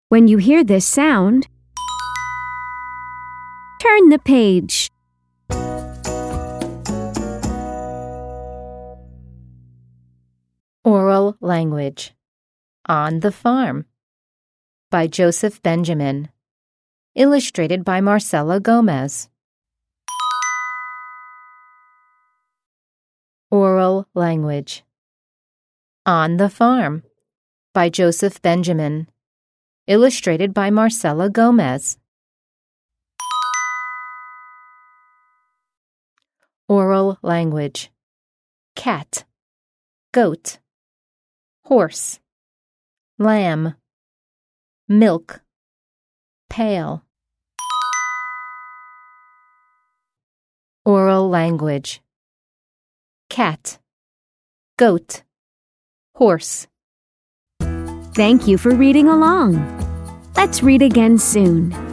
When you hear this sound, turn the page. Oral Language On the Farm by Joseph Benjamin. Illustrated by Marcela Gomez. Oral Language On the Farm by Joseph Benjamin. Illustrated by Marcela Gomez. Oral Language: cat, goat, horse, lamb, milk, pail. Oral Language: cat, goat, horse. Thank you for reading along. Let's read again soon.